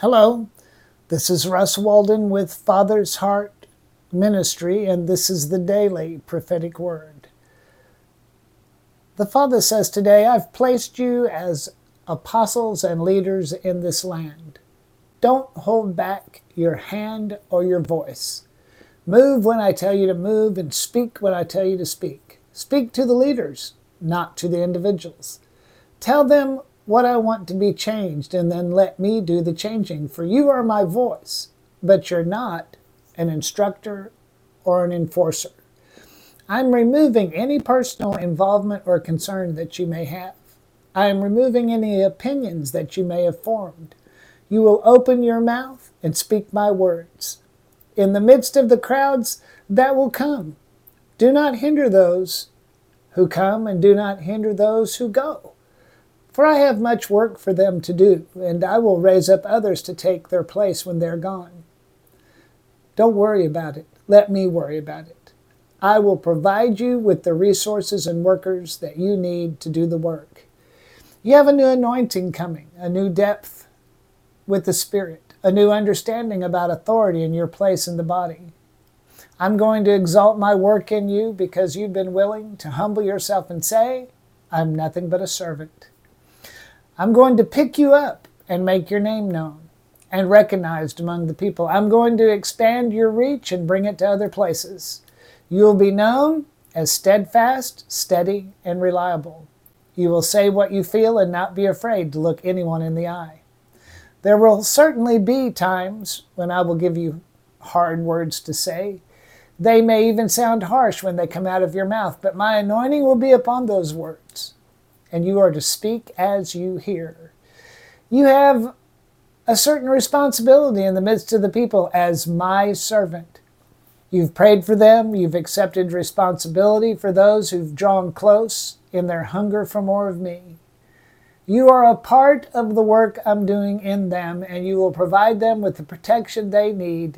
Hello, this is Russ Walden with Father's Heart Ministry, and this is the Daily Prophetic Word. The Father says today, I've placed you as apostles and leaders in this land. Don't hold back your hand or your voice. Move when I tell you to move and speak when I tell you to speak. Speak to the leaders, not to the individuals. Tell them what I want to be changed, and then let me do the changing. For you are my voice, but you're not an instructor or an enforcer. I'm removing any personal involvement or concern that you may have. I am removing any opinions that you may have formed. You will open your mouth and speak my words. In the midst of the crowds that will come, do not hinder those who come, and do not hinder those who go. For I have much work for them to do, and I will raise up others to take their place when they're gone. Don't worry about it. Let me worry about it. I will provide you with the resources and workers that you need to do the work. You have a new anointing coming, a new depth with the Spirit, a new understanding about authority and your place in the body. I'm going to exalt my work in you because you've been willing to humble yourself and say, I'm nothing but a servant. I'm going to pick you up and make your name known and recognized among the people. I'm going to expand your reach and bring it to other places. You'll be known as steadfast, steady, and reliable. You will say what you feel and not be afraid to look anyone in the eye. There will certainly be times when I will give you hard words to say. They may even sound harsh when they come out of your mouth, but my anointing will be upon those words, and you are to speak as you hear. You have a certain responsibility in the midst of the people as my servant. You've prayed for them. You've accepted responsibility for those who've drawn close in their hunger for more of me. You are a part of the work I'm doing in them, and you will provide them with the protection they need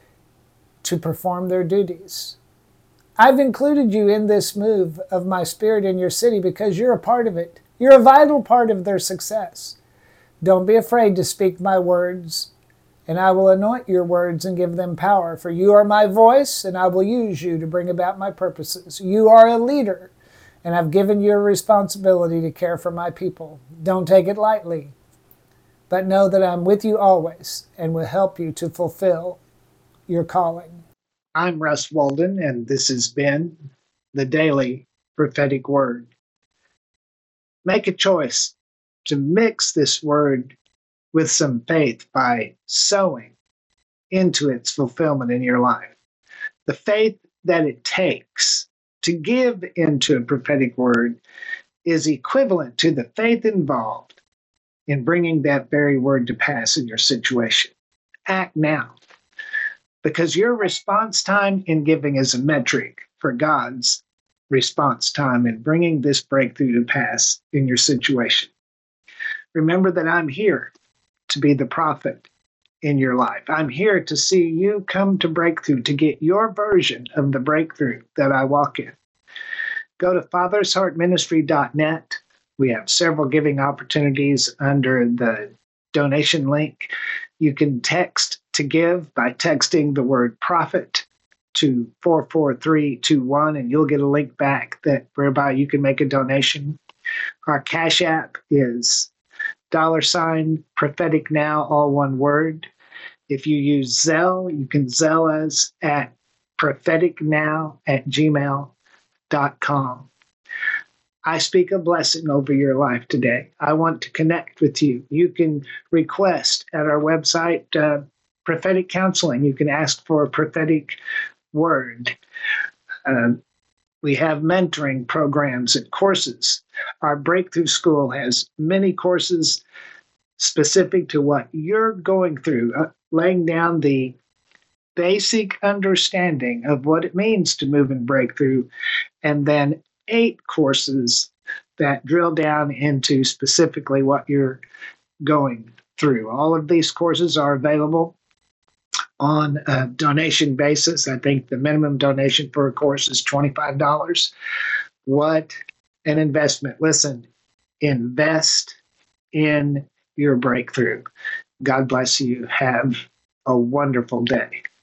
to perform their duties. I've included you in this move of my Spirit in your city because you're a part of it. You're a vital part of their success. Don't be afraid to speak my words, and I will anoint your words and give them power. For you are my voice, and I will use you to bring about my purposes. You are a leader, and I've given you a responsibility to care for my people. Don't take it lightly, but know that I'm with you always and will help you to fulfill your calling. I'm Russ Walden, and this has been the Daily Prophetic Word. Make a choice to mix this word with some faith by sowing into its fulfillment in your life. The faith that it takes to give into a prophetic word is equivalent to the faith involved in bringing that very word to pass in your situation. Act now, because your response time in giving is a metric for God's response time in bringing this breakthrough to pass in your situation. Remember that I'm here to be the prophet in your life. I'm here to see you come to breakthrough, to get your version of the breakthrough that I walk in. Go to fathersheartministry.net. We have several giving opportunities under the donation link. You can text to give by texting the word prophet to 44321, and you'll get a link back whereby you can make a donation. Our Cash App is $prophetic now, all one word. If you use Zelle, you can Zelle us at propheticnow@gmail.com. I speak a blessing over your life today. I want to connect with you. You can request at our website prophetic counseling. You can ask for a prophetic word. We have mentoring programs and courses. Our Breakthrough School has many courses specific to what you're going through, laying down the basic understanding of what it means to move in breakthrough, and then 8 courses that drill down into specifically what you're going through. All of these courses are available on a donation basis. I think the minimum donation for a course is $25. What an investment. Listen, invest in your breakthrough. God bless you. Have a wonderful day.